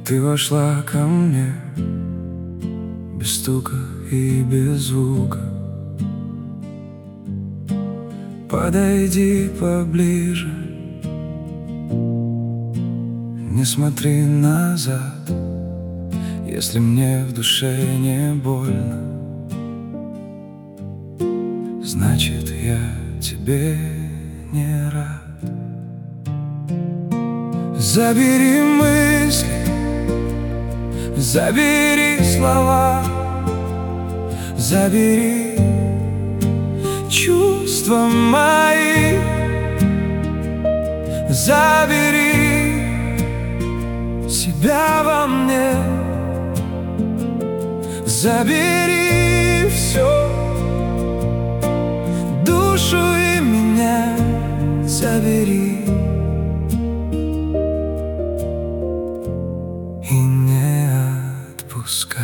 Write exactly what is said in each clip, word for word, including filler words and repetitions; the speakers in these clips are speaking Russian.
Ты вошла ко мне без стука и без звука. Подойди поближе, не смотри назад, если мне в душе не больно, значит, я тебе не рад. Забери мысли, забери слова, забери чувства мои, забери себя во мне, забери все, душу и меня забери. И не отпускай.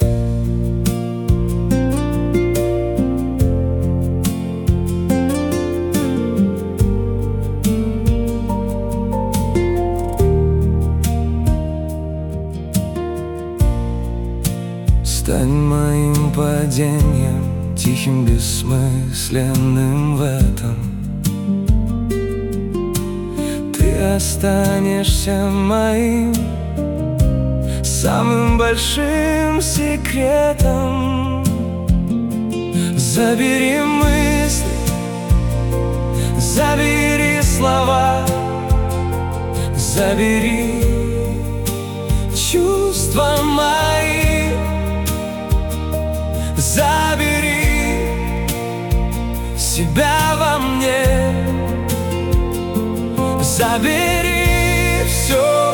Стань моим падением, тихим, бессмысленным в этом. Ты останешься моим самым большим секретом. Забери мысли, забери слова, забери чувства мои, забери себя во мне, забери все,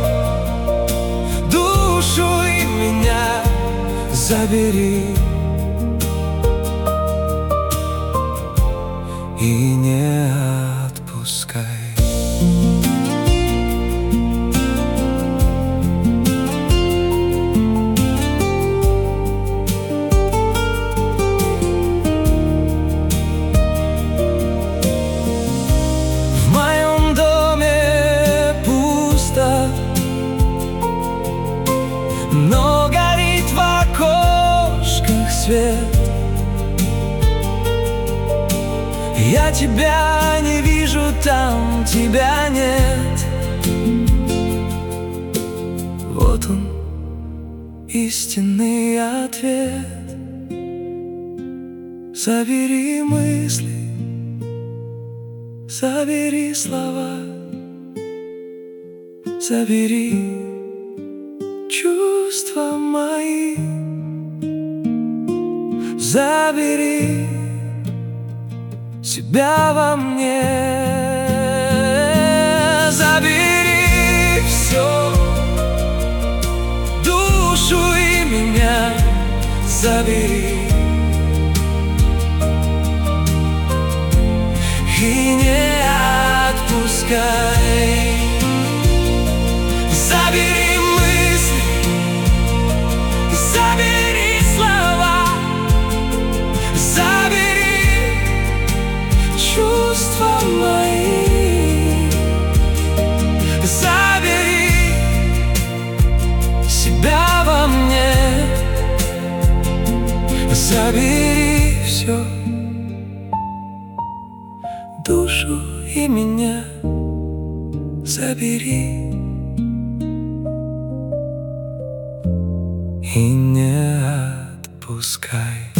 душу и меня забери. И не отпускай. Но горит в окошках свет. Я тебя не вижу, там тебя нет. Вот он, истинный ответ. Забери мысли, забери слова, забери чувства мои, забери себя во мне, забери все, душу и меня забери. И не отпускай. Забери мысли, забери слова, забери чувства мои, забери себя во мне, забери все, душу и меня забери. И не отпускай.